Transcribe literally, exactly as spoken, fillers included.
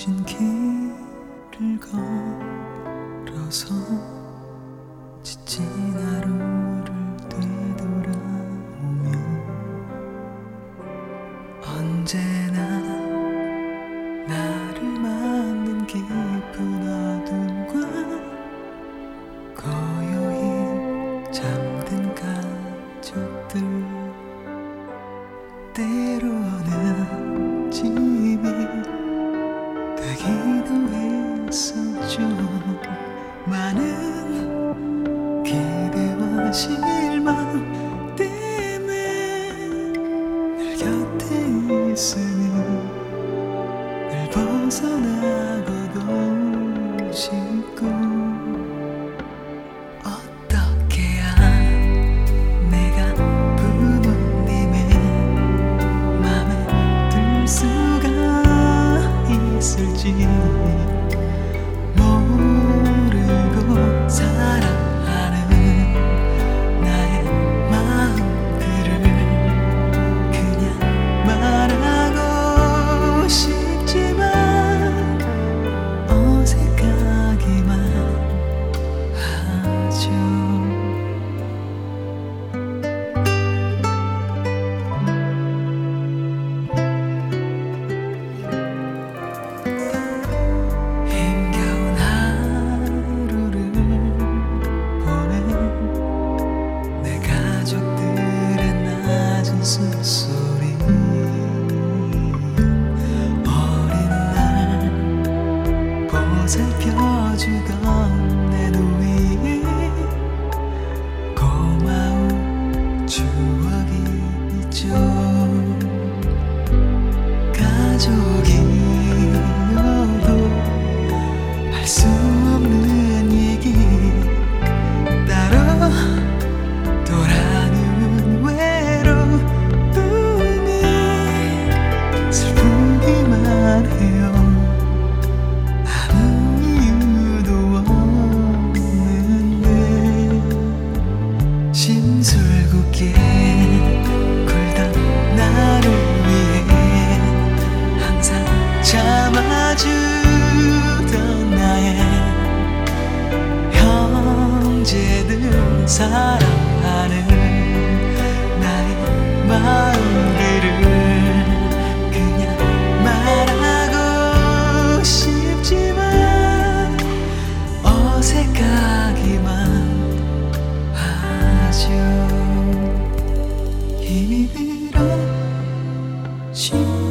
빈 길을 걸어서 지친 하루를 되돌아오며 언제나 나를 맞는 깊은 어둠과 고요히 잠든 가족들 때로는 집이 되기도 했었죠. 많은 기대와 실망 때문에 늘 곁에 있으니 늘 벗어나고도 싶고 어떻게 해야 내가 부모님의 맘에 들 수가 있을지 모르고 사랑하는 나의 마음들을 그냥 말하고 싶지만 어색하기만 하죠. 힘겨운 하루를 보낸 내 가족들의 낮은 숨소리 어린 날 보살펴주던 내 누이의 고마운 추억이 있죠. 가족이어도 할 수 없는 얘기 따로 돌아는 외로움이 슬프기만 해요. 아무 이유도 없는데 심술궂게 굴던 나를 위해 항상 참아주던 나의 형제들 사랑하는 나의 마음들을 그냥 말하고 싶지만 어색하기만 하죠. 힘이 들어